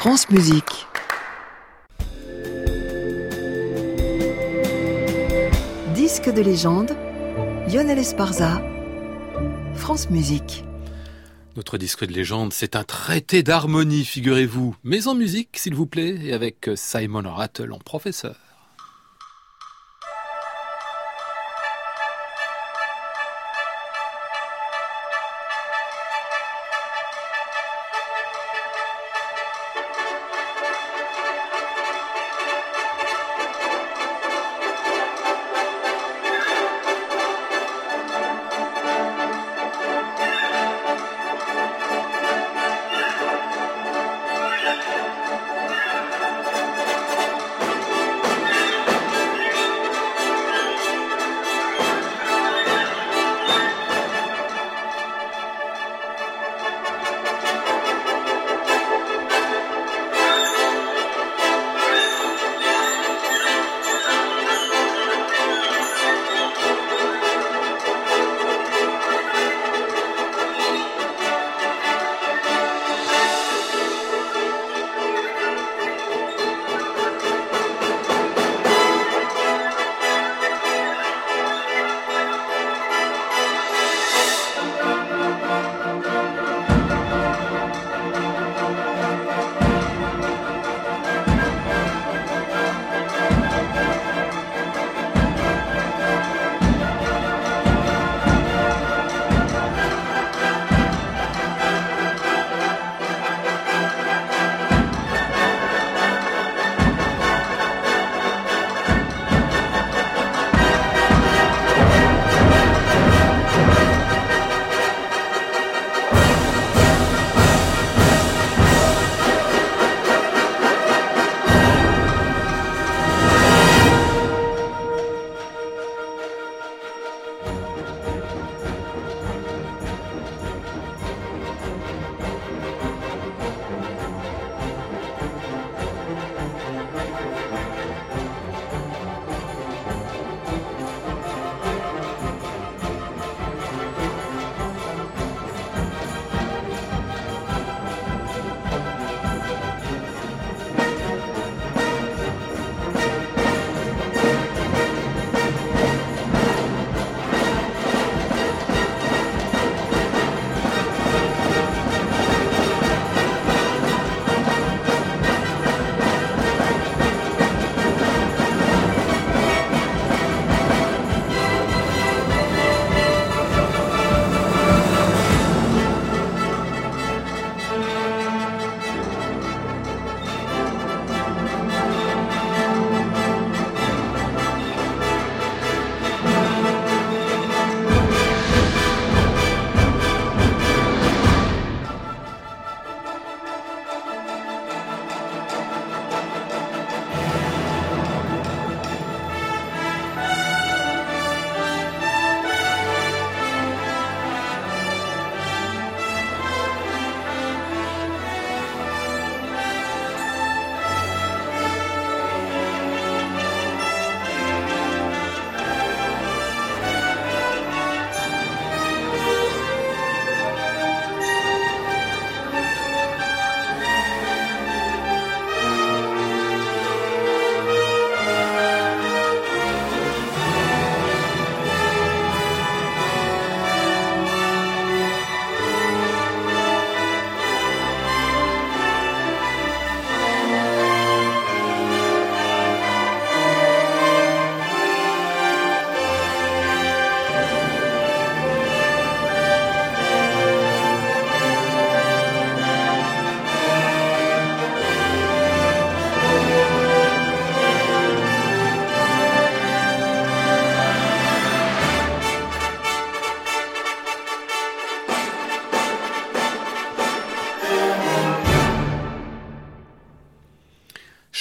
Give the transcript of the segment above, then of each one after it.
France Musique. Disque de légende, Lionel Esparza, France Musique. Notre disque de légende, c'est un traité d'harmonie, figurez-vous. Mais en musique, s'il vous plaît, et avec Simon Rattle en professeur.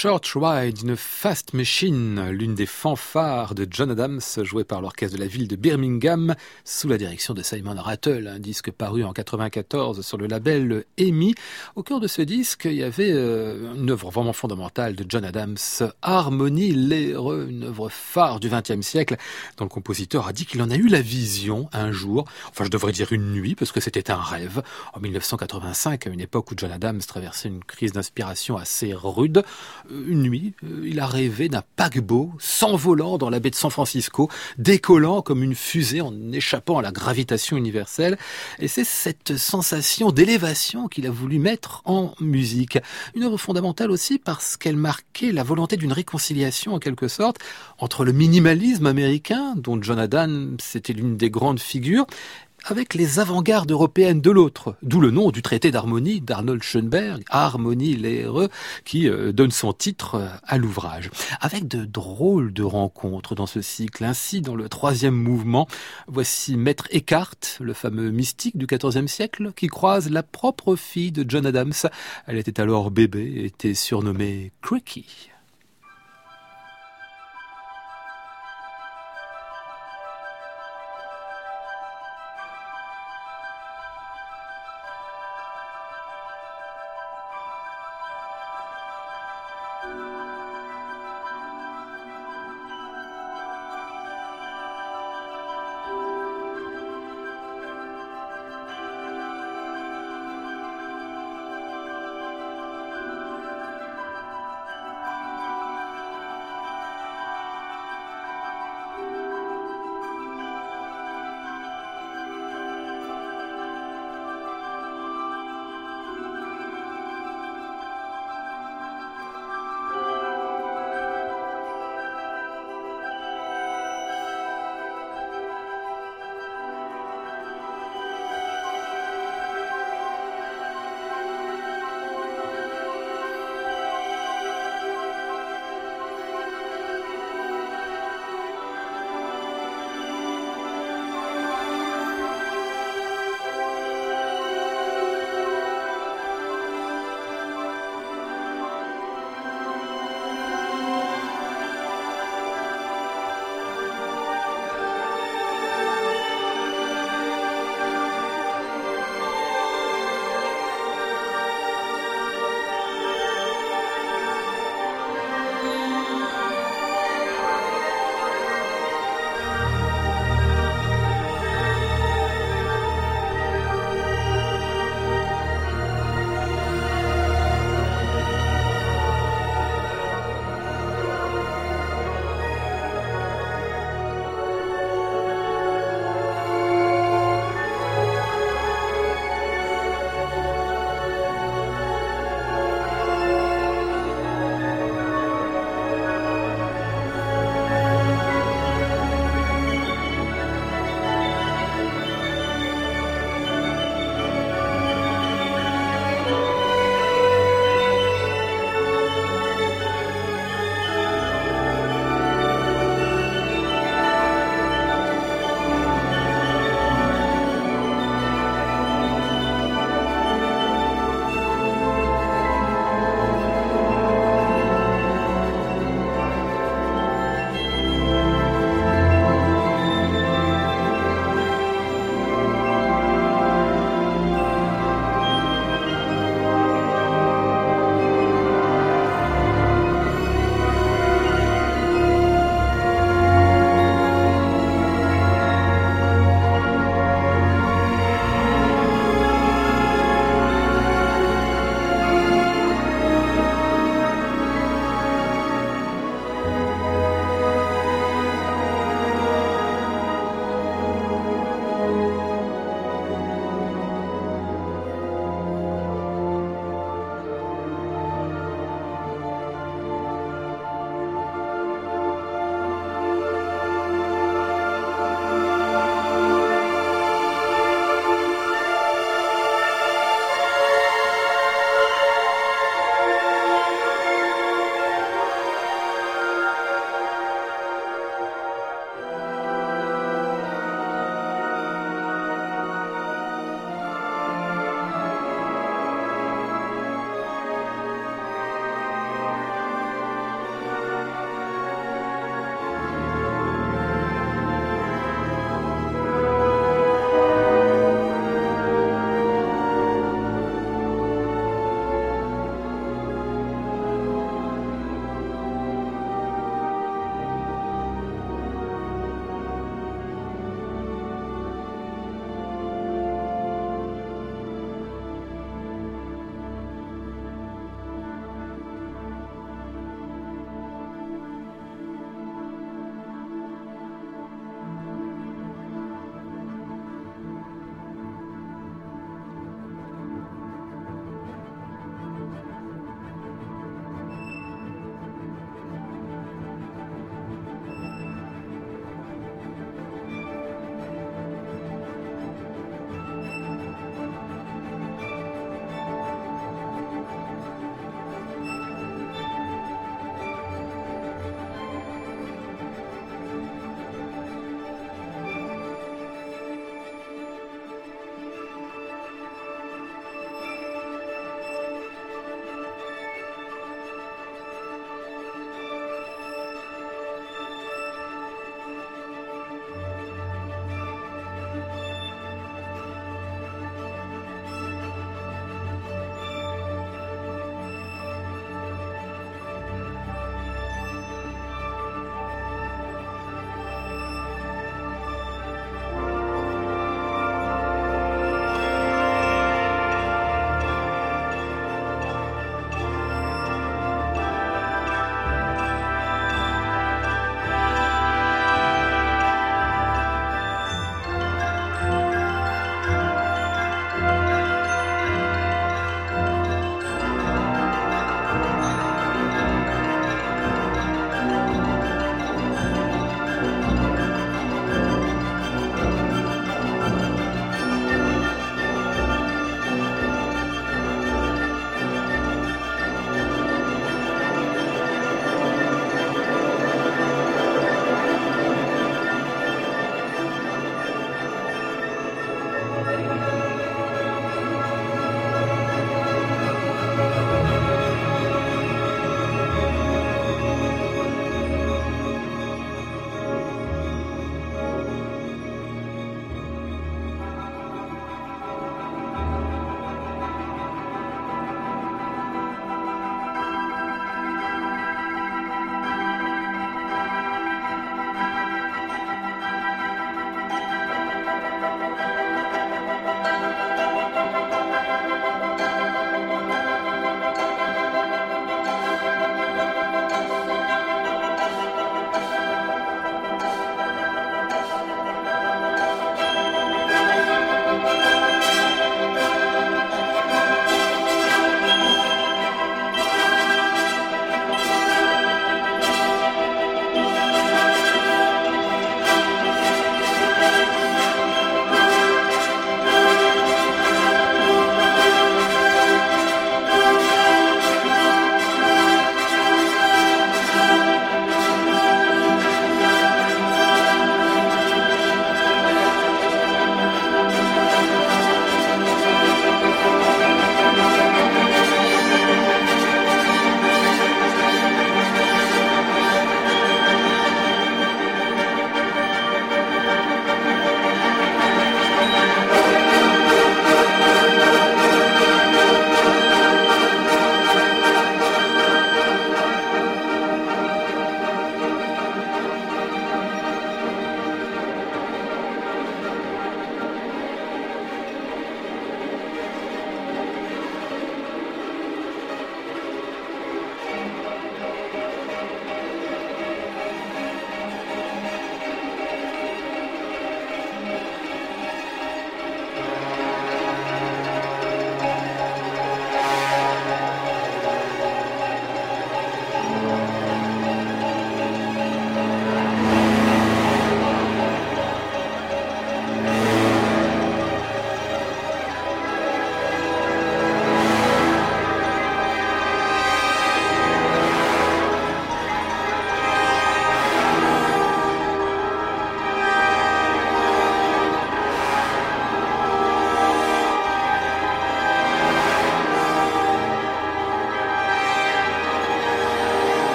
Short Ride, une Fast Machine, l'une des fanfares de John Adams, jouée par l'orchestre de la ville de Birmingham, sous la direction de Simon Rattle, un disque paru en 94 sur le label EMI. Au cœur de ce disque, il y avait une œuvre vraiment fondamentale de John Adams, Harmony Laireux, une œuvre phare du XXe siècle, dont le compositeur a dit qu'il en a eu la vision un jour, enfin je devrais dire une nuit, parce que c'était un rêve, en 1985, à une époque où John Adams traversait une crise d'inspiration assez rude. Une nuit, il a rêvé d'un paquebot s'envolant dans la baie de San Francisco, décollant comme une fusée en échappant à la gravitation universelle. Et c'est cette sensation d'élévation qu'il a voulu mettre en musique. Une œuvre fondamentale aussi parce qu'elle marquait la volonté d'une réconciliation en quelque sorte entre le minimalisme américain, dont John Adams était l'une des grandes figures, avec les avant-gardes européennes de l'autre, d'où le nom du traité d'harmonie d'Arnold Schoenberg, Harmony Laireux, qui donne son titre à l'ouvrage. Avec de drôles de rencontres dans ce cycle. Ainsi, dans le troisième mouvement, voici Maître Eckhart, le fameux mystique du XIVe siècle, qui croise la propre fille de John Adams. Elle était alors bébé et était surnommée Cricky.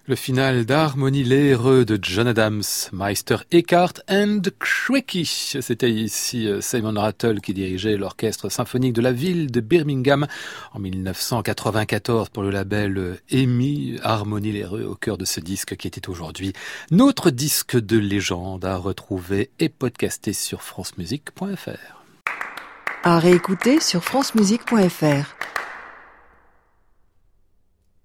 Le final d'Harmonie l'Heureux de John Adams, Meister Eckhart and Cricky. C'était ici Simon Rattle qui dirigeait l'orchestre symphonique de la ville de Birmingham en 1994 pour le label EMI, Harmonie l'Heureux, au cœur de ce disque qui était aujourd'hui notre disque de légende à retrouver et podcaster sur francemusique.fr. À réécouter sur francemusique.fr.